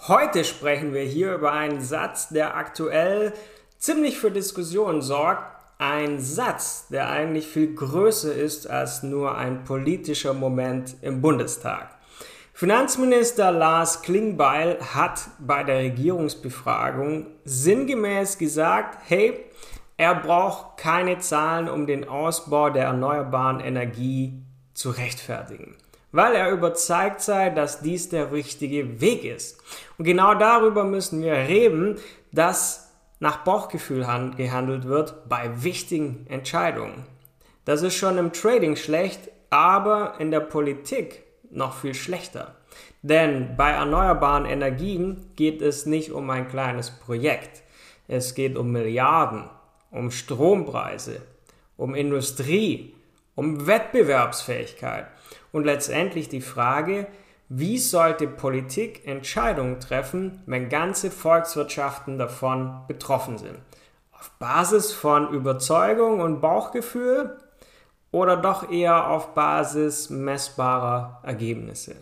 Heute sprechen wir hier über einen Satz, der aktuell ziemlich für Diskussionen sorgt. Ein Satz, der eigentlich viel größer ist als nur ein politischer Moment im Bundestag. Finanzminister Lars Klingbeil hat bei der Regierungsbefragung sinngemäß gesagt, hey, er braucht keine Zahlen, um den Ausbau der erneuerbaren Energie zu rechtfertigen, weil er überzeugt sei, dass dies der richtige Weg ist. Und genau darüber müssen wir reden, dass nach Bauchgefühl gehandelt wird bei wichtigen Entscheidungen. Das ist schon im Trading schlecht, aber in der Politik noch viel schlechter. Denn bei erneuerbaren Energien geht es nicht um ein kleines Projekt. Es geht um Milliarden, um Strompreise, um Industrie, um Wettbewerbsfähigkeit und letztendlich die Frage, wie sollte Politik Entscheidungen treffen, wenn ganze Volkswirtschaften davon betroffen sind? Auf Basis von Überzeugung und Bauchgefühl oder doch eher auf Basis messbarer Ergebnisse?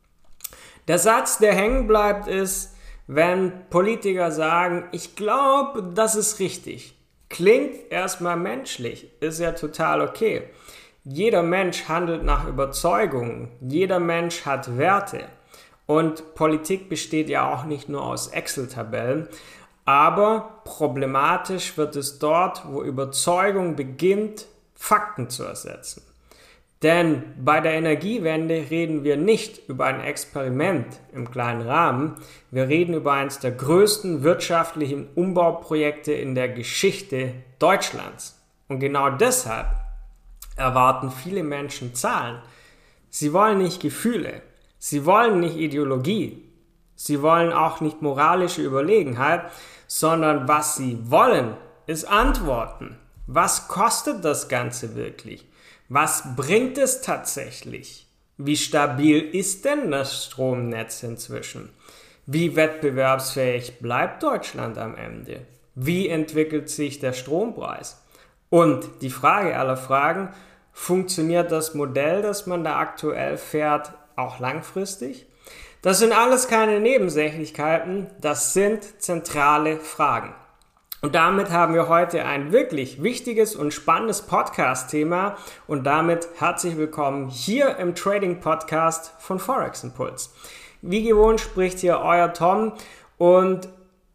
Der Satz, der hängen bleibt, ist, wenn Politiker sagen, ich glaube, das ist richtig. Klingt erstmal menschlich, ist ja total okay. Jeder Mensch handelt nach Überzeugungen, jeder Mensch hat Werte und Politik besteht ja auch nicht nur aus Excel-Tabellen, aber problematisch wird es dort, wo Überzeugung beginnt, Fakten zu ersetzen. Denn bei der Energiewende reden wir nicht über ein Experiment im kleinen Rahmen, wir reden über eines der größten wirtschaftlichen Umbauprojekte in der Geschichte Deutschlands. Und genau deshalb erwarten viele Menschen Zahlen. Sie wollen nicht Gefühle, sie wollen nicht Ideologie, sie wollen auch nicht moralische Überlegenheit, sondern was sie wollen, ist Antworten. Was kostet das Ganze wirklich? Was bringt es tatsächlich? Wie stabil ist denn das Stromnetz inzwischen? Wie wettbewerbsfähig bleibt Deutschland am Ende? Wie entwickelt sich der Strompreis? Und die Frage aller Fragen, funktioniert das Modell, das man da aktuell fährt, auch langfristig? Das sind alles keine Nebensächlichkeiten, das sind zentrale Fragen. Und damit haben wir heute ein wirklich wichtiges und spannendes Podcast-Thema und damit herzlich willkommen hier im Trading-Podcast von Forex Impuls. Wie gewohnt spricht hier euer Tom und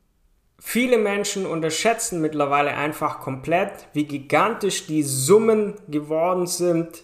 viele Menschen unterschätzen mittlerweile einfach komplett, wie gigantisch die Summen geworden sind,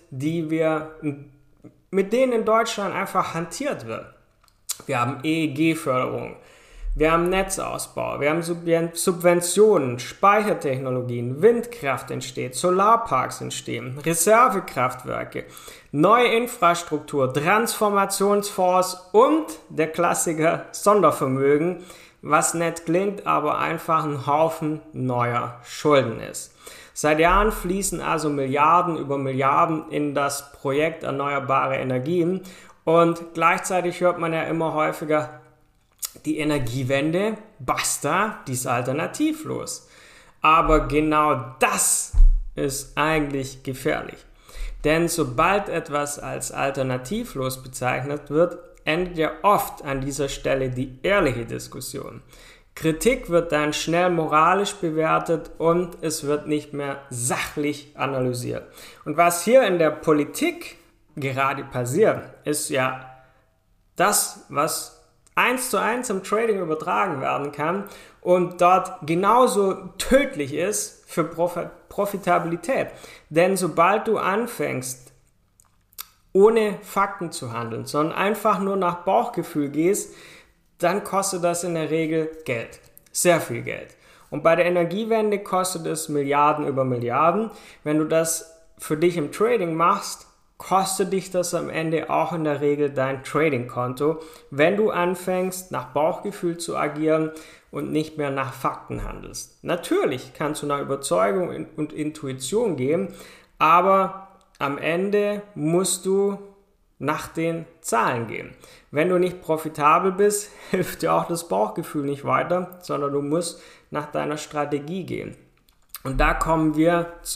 mit denen in Deutschland einfach hantiert wird. Wir haben EEG-Förderung, wir haben Netzausbau, wir haben Subventionen, Speichertechnologien, Windkraft entsteht, Solarparks entstehen, Reservekraftwerke, neue Infrastruktur, Transformationsfonds und der Klassiker Sondervermögen, was nett klingt, aber einfach ein Haufen neuer Schulden ist. Seit Jahren fließen also Milliarden über Milliarden in das Projekt erneuerbare Energien und gleichzeitig hört man ja immer häufiger, die Energiewende, basta, die ist alternativlos. Aber genau das ist eigentlich gefährlich. Denn sobald etwas als alternativlos bezeichnet wird, endet ja oft an dieser Stelle die ehrliche Diskussion. Kritik wird dann schnell moralisch bewertet und es wird nicht mehr sachlich analysiert. Und was hier in der Politik gerade passiert, ist ja das, was 1:1 im Trading übertragen werden kann und dort genauso tödlich ist für Profitabilität. Denn sobald du anfängst, ohne Fakten zu handeln, sondern einfach nur nach Bauchgefühl gehst, dann kostet das in der Regel Geld. Sehr viel Geld. Und bei der Energiewende kostet es Milliarden über Milliarden. Wenn du das für dich im Trading machst, kostet dich das am Ende auch in der Regel dein Trading-Konto, wenn du anfängst, nach Bauchgefühl zu agieren und nicht mehr nach Fakten handelst. Natürlich kannst du nach Überzeugung und Intuition gehen, aber am Ende musst du nach den Zahlen gehen. Wenn du nicht profitabel bist, hilft dir auch das Bauchgefühl nicht weiter, sondern du musst nach deiner Strategie gehen. Und da kommen wir zum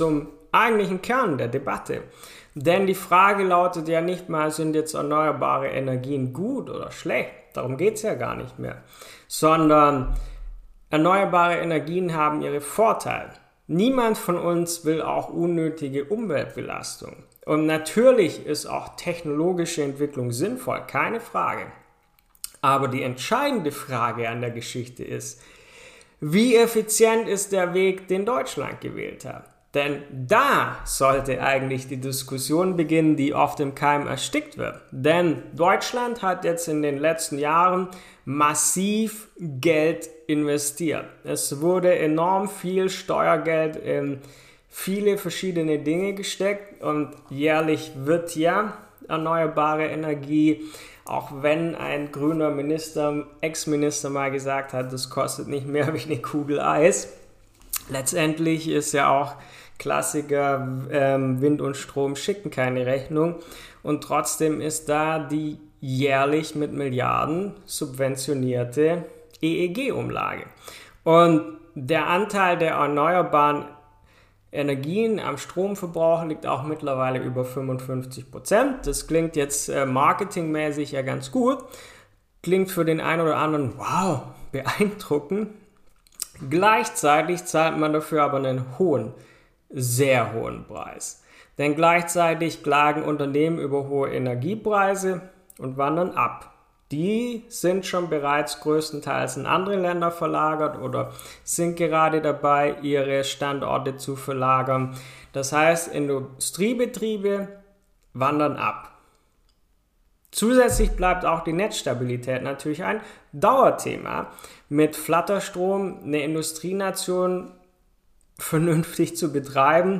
eigentlichen Kern der Debatte. Denn die Frage lautet ja nicht mal, sind jetzt erneuerbare Energien gut oder schlecht? Darum geht es ja gar nicht mehr. Sondern erneuerbare Energien haben ihre Vorteile. Niemand von uns will auch unnötige Umweltbelastung. Und natürlich ist auch technologische Entwicklung sinnvoll, keine Frage. Aber die entscheidende Frage an der Geschichte ist, wie effizient ist der Weg, den Deutschland gewählt hat? Denn da sollte eigentlich die Diskussion beginnen, die oft im Keim erstickt wird. Denn Deutschland hat jetzt in den letzten Jahren massiv Geld investiert. Es wurde enorm viel Steuergeld in viele verschiedene Dinge gesteckt und jährlich wird ja erneuerbare Energie, auch wenn ein grüner Ex-Minister mal gesagt hat, das kostet nicht mehr wie eine Kugel Eis. Letztendlich ist ja auch Klassiker, Wind und Strom schicken keine Rechnung und trotzdem ist da die jährlich mit Milliarden subventionierte EEG-Umlage. Und der Anteil der erneuerbaren Energien am Stromverbrauch liegt auch mittlerweile über 55%. Das klingt jetzt marketingmäßig ja ganz gut, klingt für den einen oder anderen, wow, beeindruckend. Gleichzeitig zahlt man dafür aber einen sehr hohen Preis. Denn gleichzeitig klagen Unternehmen über hohe Energiepreise und wandern ab. Die sind schon bereits größtenteils in andere Länder verlagert oder sind gerade dabei, ihre Standorte zu verlagern. Das heißt, Industriebetriebe wandern ab. Zusätzlich bleibt auch die Netzstabilität natürlich ein Dauerthema. Mit Flatterstrom eine Industrienation vernünftig zu betreiben,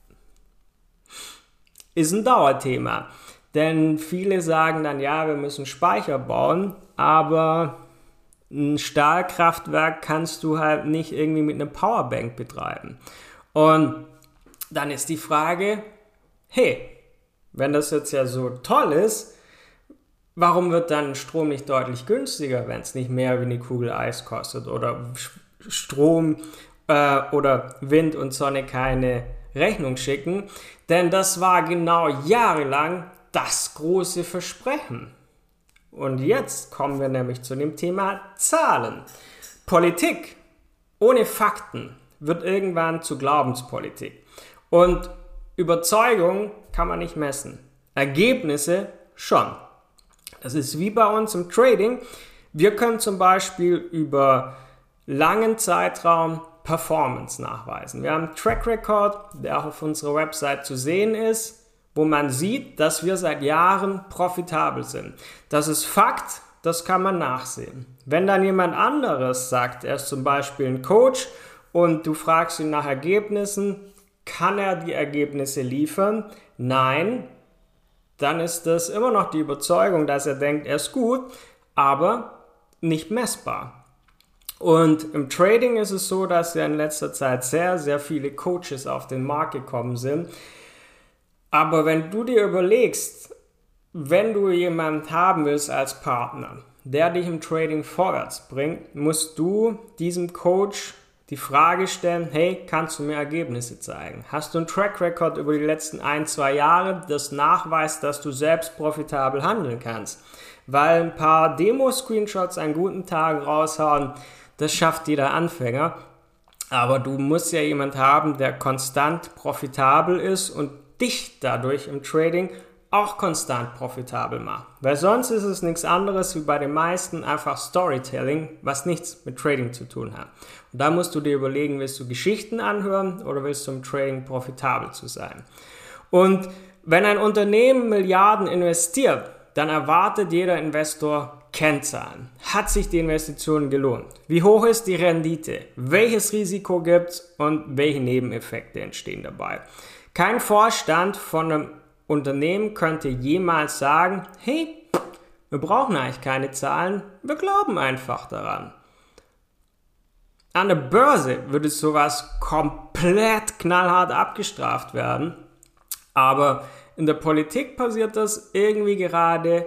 ist ein Dauerthema. Denn viele sagen dann, ja, wir müssen Speicher bauen, aber ein Stahlkraftwerk kannst du halt nicht irgendwie mit einer Powerbank betreiben. Und dann ist die Frage, hey, wenn das jetzt ja so toll ist, warum wird dann Strom nicht deutlich günstiger, wenn es nicht mehr wie eine Kugel Eis kostet oder Strom oder Wind und Sonne keine Rechnung schicken? Denn das war genau jahrelang das große Versprechen. Und jetzt kommen wir nämlich zu dem Thema Zahlen. Politik ohne Fakten wird irgendwann zu Glaubenspolitik. Und Überzeugung kann man nicht messen. Ergebnisse schon. Das ist wie bei uns im Trading. Wir können zum Beispiel über langen Zeitraum Performance nachweisen. Wir haben einen Track Record, der auch auf unserer Website zu sehen ist, wo man sieht, dass wir seit Jahren profitabel sind. Das ist Fakt, das kann man nachsehen. Wenn dann jemand anderes sagt, er ist zum Beispiel ein Coach und du fragst ihn nach Ergebnissen, kann er die Ergebnisse liefern? Nein, dann ist das immer noch die Überzeugung, dass er denkt, er ist gut, aber nicht messbar. Und im Trading ist es so, dass ja in letzter Zeit sehr, sehr viele Coaches auf den Markt gekommen sind. Aber wenn du dir überlegst, wenn du jemanden haben willst als Partner, der dich im Trading vorwärts bringt, musst du diesem Coach die Frage stellen, hey, kannst du mir Ergebnisse zeigen? Hast du einen Track Record über die letzten 1-2 Jahre, das nachweist, dass du selbst profitabel handeln kannst? Weil ein paar Demo-Screenshots an guten Tagen raushauen, das schafft jeder Anfänger. Aber du musst ja jemanden haben, der konstant profitabel ist und dich dadurch im Trading auch konstant profitabel macht. Weil sonst ist es nichts anderes wie bei den meisten einfach Storytelling, was nichts mit Trading zu tun hat. Und da musst du dir überlegen, willst du Geschichten anhören oder willst du im Trading profitabel zu sein? Und wenn ein Unternehmen Milliarden investiert, dann erwartet jeder Investor Kennzahlen. Hat sich die Investition gelohnt? Wie hoch ist die Rendite? Welches Risiko gibt es und welche Nebeneffekte entstehen dabei? Kein Vorstand von einem Unternehmen könnte jemals sagen, hey, wir brauchen eigentlich keine Zahlen, wir glauben einfach daran. An der Börse würde sowas komplett knallhart abgestraft werden, aber in der Politik passiert das irgendwie gerade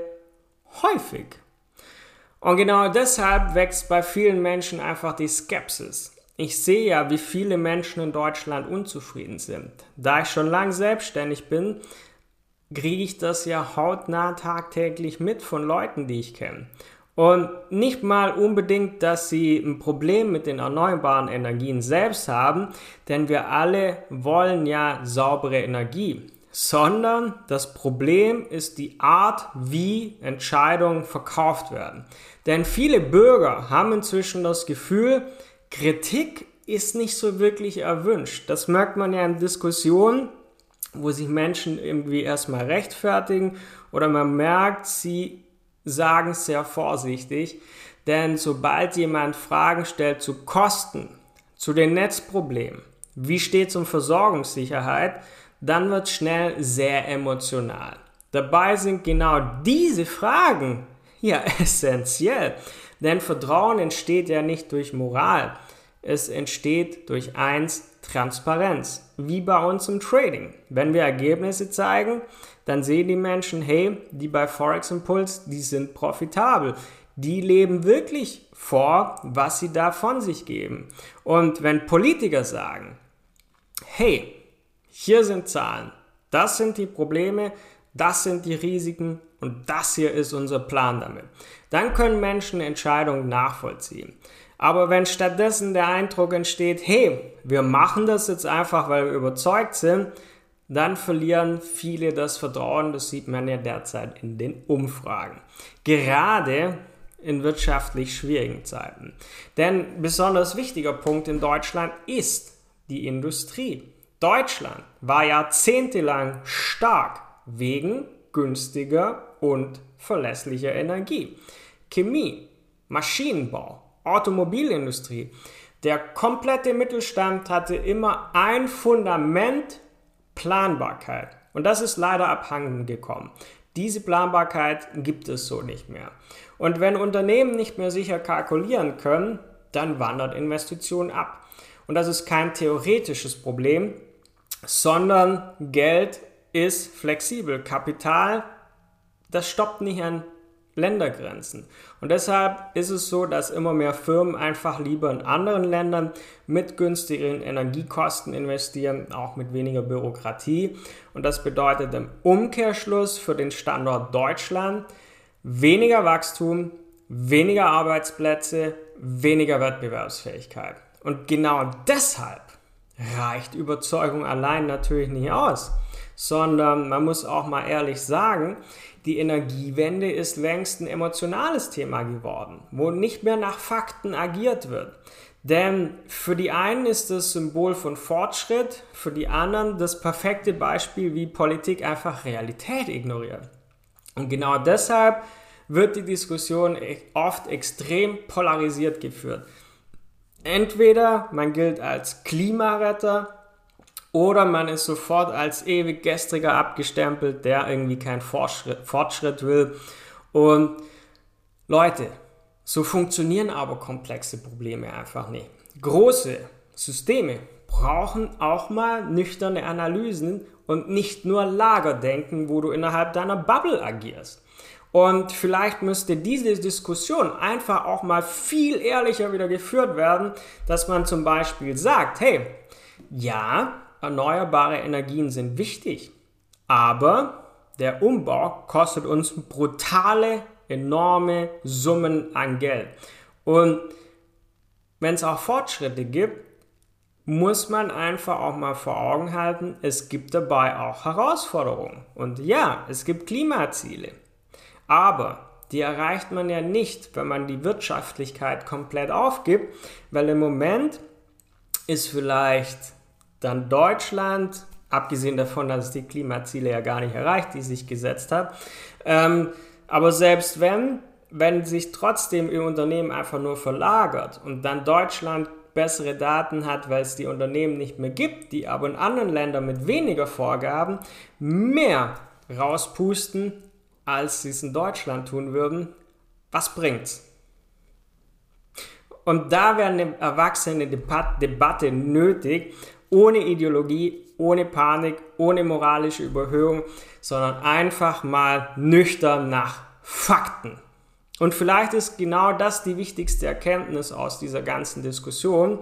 häufig. Und genau deshalb wächst bei vielen Menschen einfach die Skepsis. Ich sehe ja, wie viele Menschen in Deutschland unzufrieden sind. Da ich schon lange selbstständig bin, kriege ich das ja hautnah tagtäglich mit von Leuten, die ich kenne. Und nicht mal unbedingt, dass sie ein Problem mit den erneuerbaren Energien selbst haben, denn wir alle wollen ja saubere Energie, sondern das Problem ist die Art, wie Entscheidungen verkauft werden. Denn viele Bürger haben inzwischen das Gefühl, Kritik ist nicht so wirklich erwünscht. Das merkt man ja in Diskussionen, wo sich Menschen irgendwie erstmal rechtfertigen oder man merkt, sie sagen es sehr vorsichtig, denn sobald jemand Fragen stellt zu Kosten, zu den Netzproblemen, wie steht es um Versorgungssicherheit, dann wird es schnell sehr emotional. Dabei sind genau diese Fragen ja essentiell, denn Vertrauen entsteht ja nicht durch Moral, es entsteht durch Transparenz, wie bei uns im Trading. Wenn wir Ergebnisse zeigen, dann sehen die Menschen, hey, die bei Forex Impuls, die sind profitabel. Die leben wirklich vor, was sie da von sich geben. Und wenn Politiker sagen, hey, hier sind Zahlen, das sind die Probleme, das sind die Risiken und das hier ist unser Plan damit, dann können Menschen Entscheidungen nachvollziehen. Aber wenn stattdessen der Eindruck entsteht, hey, wir machen das jetzt einfach, weil wir überzeugt sind, dann verlieren viele das Vertrauen. Das sieht man ja derzeit in den Umfragen. Gerade in wirtschaftlich schwierigen Zeiten. Denn besonders wichtiger Punkt in Deutschland ist die Industrie. Deutschland war jahrzehntelang stark wegen günstiger und verlässlicher Energie. Chemie, Maschinenbau, Automobilindustrie. Der komplette Mittelstand hatte immer ein Fundament: Planbarkeit. Und das ist leider abhanden gekommen. Diese Planbarkeit gibt es so nicht mehr. Und wenn Unternehmen nicht mehr sicher kalkulieren können, dann wandert Investitionen ab. Und das ist kein theoretisches Problem, sondern Geld ist flexibel. Kapital, das stoppt nicht an Ländergrenzen. Und deshalb ist es so, dass immer mehr Firmen einfach lieber in anderen Ländern mit günstigeren Energiekosten investieren, auch mit weniger Bürokratie. Und das bedeutet im Umkehrschluss für den Standort Deutschland weniger Wachstum, weniger Arbeitsplätze, weniger Wettbewerbsfähigkeit. Und genau deshalb reicht Überzeugung allein natürlich nicht aus, sondern man muss auch mal ehrlich sagen, die Energiewende ist längst ein emotionales Thema geworden, wo nicht mehr nach Fakten agiert wird. Denn für die einen ist das Symbol von Fortschritt, für die anderen das perfekte Beispiel, wie Politik einfach Realität ignoriert. Und genau deshalb wird die Diskussion oft extrem polarisiert geführt. Entweder man gilt als Klimaretter oder man ist sofort als ewig Gestriger abgestempelt, der irgendwie keinen Fortschritt will. Und Leute, so funktionieren aber komplexe Probleme einfach nicht. Große Systeme brauchen auch mal nüchterne Analysen und nicht nur Lagerdenken, wo du innerhalb deiner Bubble agierst. Und vielleicht müsste diese Diskussion einfach auch mal viel ehrlicher wieder geführt werden, dass man zum Beispiel sagt, hey, ja, erneuerbare Energien sind wichtig, aber der Umbau kostet uns brutale, enorme Summen an Geld. Und wenn es auch Fortschritte gibt, muss man einfach auch mal vor Augen halten, es gibt dabei auch Herausforderungen. Und ja, es gibt Klimaziele, aber die erreicht man ja nicht, wenn man die Wirtschaftlichkeit komplett aufgibt, weil im Moment ist vielleicht dann Deutschland, abgesehen davon, dass es die Klimaziele ja gar nicht erreicht, die es sich gesetzt hat, aber selbst wenn sich trotzdem ihr Unternehmen einfach nur verlagert und dann Deutschland bessere Daten hat, weil es die Unternehmen nicht mehr gibt, die aber in anderen Ländern mit weniger Vorgaben mehr rauspusten, als sie es in Deutschland tun würden, was bringt's? Und da wäre eine erwachsene Debatte nötig, ohne Ideologie, ohne Panik, ohne moralische Überhöhung, sondern einfach mal nüchtern nach Fakten. Und vielleicht ist genau das die wichtigste Erkenntnis aus dieser ganzen Diskussion.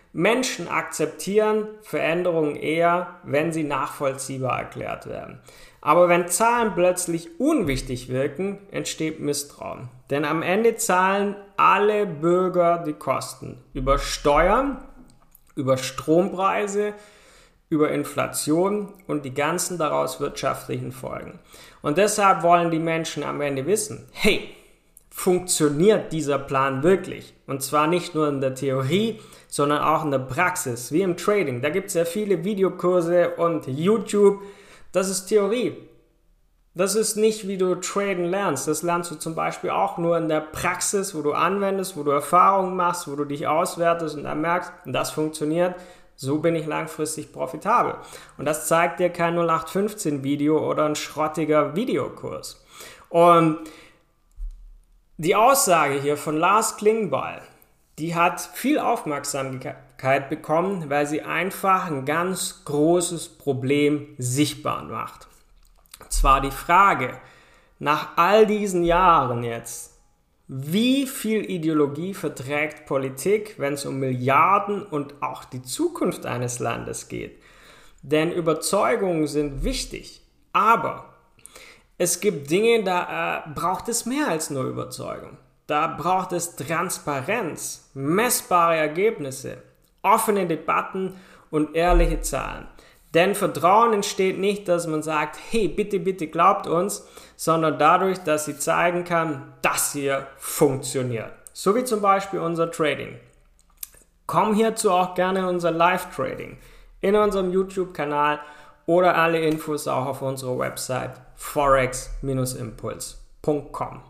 Menschen akzeptieren Veränderungen eher, wenn sie nachvollziehbar erklärt werden. Aber wenn Zahlen plötzlich unwichtig wirken, entsteht Misstrauen. Denn am Ende zahlen alle Bürger die Kosten. Über Steuern, über Strompreise, über Inflation und die ganzen daraus wirtschaftlichen Folgen. Und deshalb wollen die Menschen am Ende wissen, hey, funktioniert dieser Plan wirklich? Und zwar nicht nur in der Theorie, sondern auch in der Praxis, wie im Trading. Da gibt es ja viele Videokurse und YouTube. Das ist Theorie. Das ist nicht, wie du traden lernst. Das lernst du zum Beispiel auch nur in der Praxis, wo du anwendest, wo du Erfahrungen machst, wo du dich auswertest und dann merkst, das funktioniert. So bin ich langfristig profitabel. Und das zeigt dir kein 0815-Video oder ein schrottiger Videokurs. Und die Aussage hier von Lars Klingbeil, die hat viel Aufmerksamkeit bekommen, weil sie einfach ein ganz großes Problem sichtbar macht. Und zwar die Frage, nach all diesen Jahren jetzt, wie viel Ideologie verträgt Politik, wenn es um Milliarden und auch die Zukunft eines Landes geht? Denn Überzeugungen sind wichtig, aber es gibt Dinge, da braucht es mehr als nur Überzeugung. Da braucht es Transparenz, messbare Ergebnisse, offene Debatten und ehrliche Zahlen. Denn Vertrauen entsteht nicht, dass man sagt, hey, bitte, bitte glaubt uns, sondern dadurch, dass sie zeigen kann, das hier funktioniert. So wie zum Beispiel unser Trading. Komm hierzu auch gerne in unser Live-Trading, in unserem YouTube-Kanal oder alle Infos auch auf unserer Website forex-impuls.com.